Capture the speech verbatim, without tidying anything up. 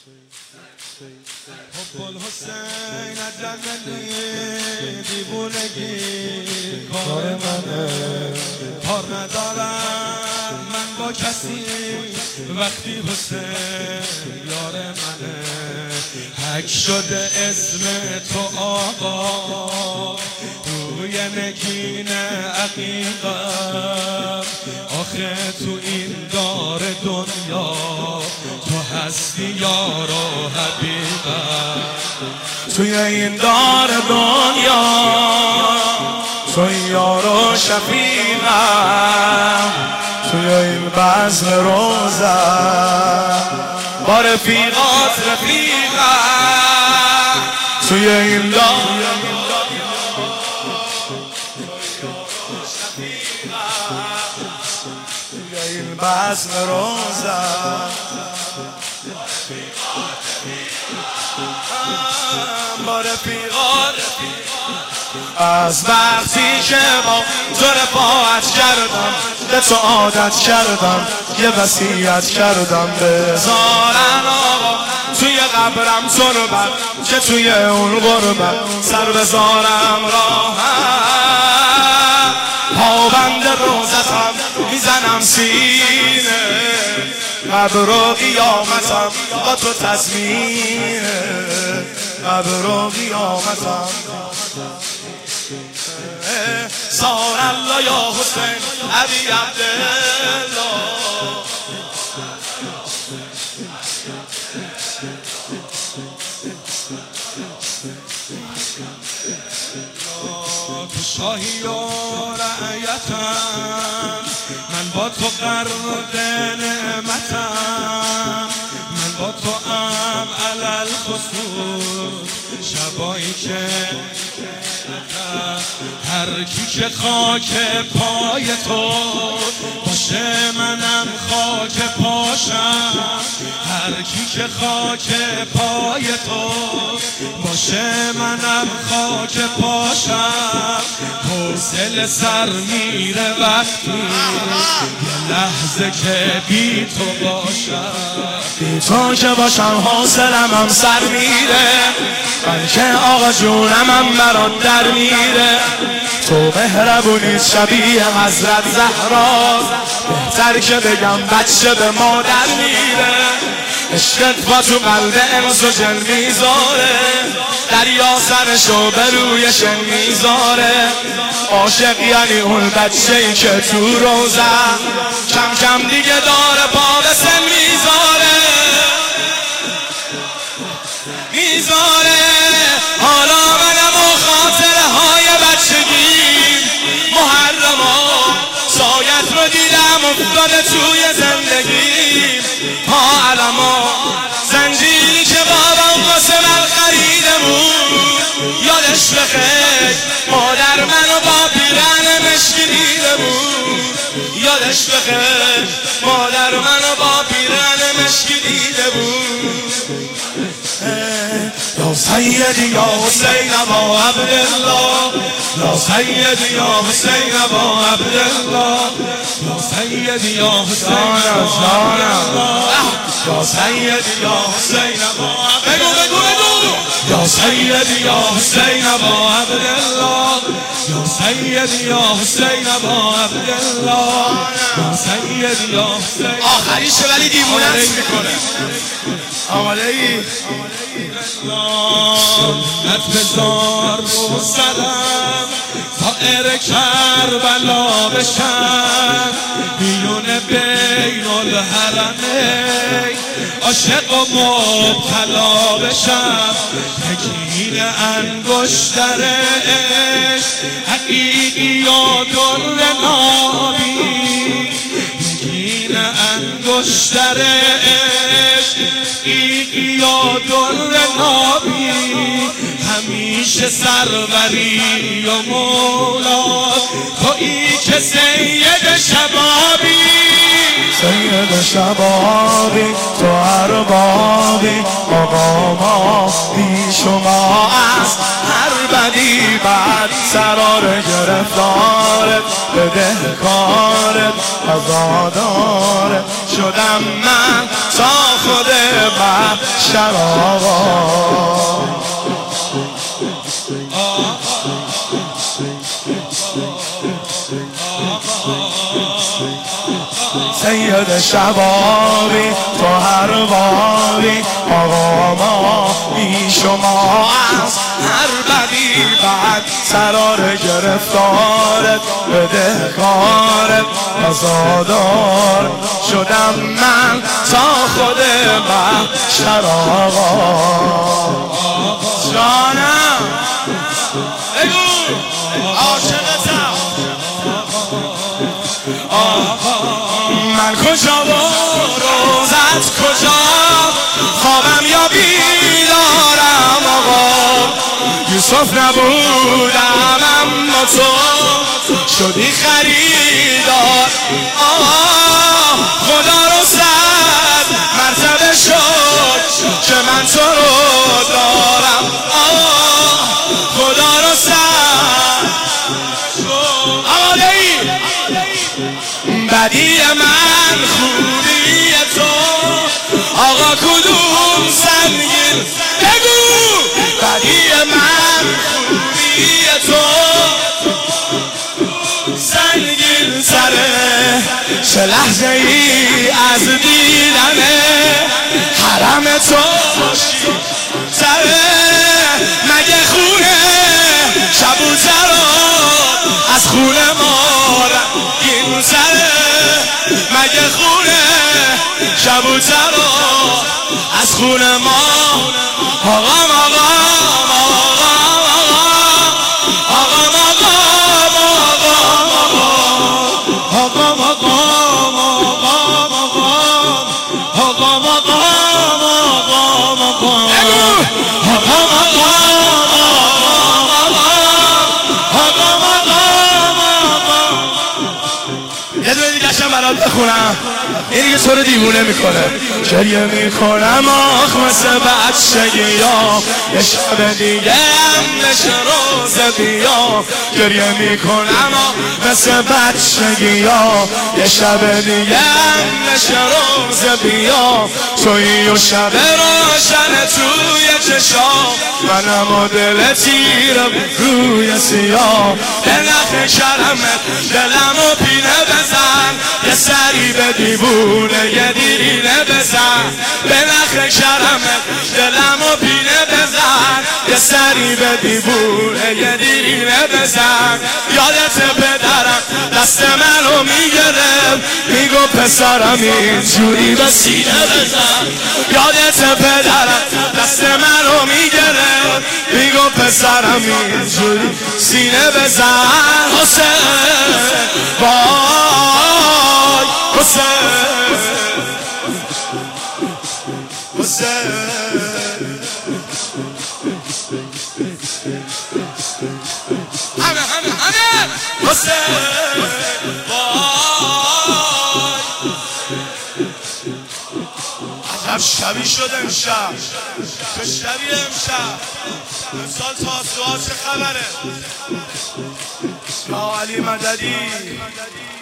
حب الحسین اجلی دیوونگی کار منه، کار ندارم من با کسی وقتی حسین یار منه. حک شده اسم تو آقا روی نگین عقیقم، آخه تو این دار دنیا تو هستی یار و حبیبم. توی این دار دنیا تو یار و شفیقم، توی این بزم روزم با رفیقات رفیقم. توی این دار توی این بزم روزم با رفیقات. از وقتی که با تو رفاقت کردم به تو عادت کردم، یه وصیت کردم بذارن آقا توی قبرم تو رو بر که توی اون غربت سر بذارم راهم. پابند روزتم میزنم سینه، قبر و قیامتم با تو تضمینه، قبر و قیامتم. سار الله یا حسین ابی عبدالله. تو شاهی و رعیتم، من با تو غرق نعمتم، من با تو ام علل خصوص شبایی که هر کی که خاک پای تو باشه منم خاک پاشم، هر کی که خاک پای تو باشه منم خاک پاشم. حوصله سر میره وقتی یه لحظه که بی تو باشم، بی تو که باشم حوصلم هم سر میره، بلکه آقا جونم هم برات در میره. تو مهربونی شبیه حضرت زهرا، بهتر که بگم بچه به مادر میره. عشقت با تو قلب انس و جن میذاره، دریا سرشو به روی شن میذاره. عاشق یعنی اون بچه ای که تو روزه کم کم دیگه داره پا به سن میذاره میذاره. حالا منم و خاطره های بچگی محرما سایت رو دیدم افتاده توی زندگی. ها علما زنجیری که بابام واسه من خریده بود، یادش بخیر مادر منو با پیرن مشکی دیده بود، یادش بخیر مادر منو با پیرن مشکی دیده بود. یا سیدی یا حسین ابا عبدالله، یا سیدی یا حسین ابا عبدالله، یا سیدی یا حسین ابا عبدالله، یا سیدی یا حسین ابا عبدالله، یا سیدی یا حسین ابا عبدالله، یا سیدی یا حسین ابا عبدالله، یا سیدی یا حسین. آخریشه ولی دیوونه‌ت میکنه. آماده ای؟ سنت بزار رو زدم طائر کربلا بشم، میون بین الحرمین عاشق و مبتلا بشم. تکین انگشتر عشق حقیقی و در نابی، تکین انگشتر عشق حقیقی و در نابی. همیشه سروری و مولا تویی که سید شبابی، سید شبابی تو اربابی. آقا ما بی شما است هر بدی بد سرار گرفتارت بدهکارت عزادارت شدم من تا خود محشر آقا. سید شبابی تو هر بابی آقا ما بی شما از هر بدی بعد سرار گرفتارت بدهکارت آزادار شدم من تا خود محشر آقا. جانم بگو عاشقتم من کجا و روزت کجا خوابم یا بیدارم آقا. یوسف نبودم اما تو شدی خریدار آقا. خدا رو صد مرتبه شد که من تو رو دارم آقا. خدا رو صد آقا بدی من خوبی تو آقا کدوم سنگین بگو. بدی من خوبی تو سنگین سره چه لحظه ای از دیدن حرم تو سره. مگه خونه کبوترات از خونه ما رنگین سره. مگه خونه کبوترات از خونه ما آقا آقا برات بخونم این دیگه تو رو دیوونه میکنه. گریه میکنم آخ مثل بچگی ها یه شب دیگه هم بشه روز بیا. گریه میکنم آخ مثل بچگی ها یه شب دیگه هم بشه روز بیا. توی و شب روشن توی چشا منم و دل تیرم روی سیاه. به نخ کرمت دلم و پینه بزن یه سری به دیوونه یه دیرینه بزن. به نخ کرمت دلم و پینه بزن یه سری به دیوونه یه دیرینه بزن. یادت پدرم دست منو میگرفت میگو پسرم اینجوری به سینه بزن. یادت پدرم دست منو میگرفت میگو پسرم اینجوری سینه بزن. حسین وای حسین حسین همه همه همه حسین وای. عجب شبی شد امشب چه شبی امشب. امسال تاسوعا چه خبره؟ یا علی مددی.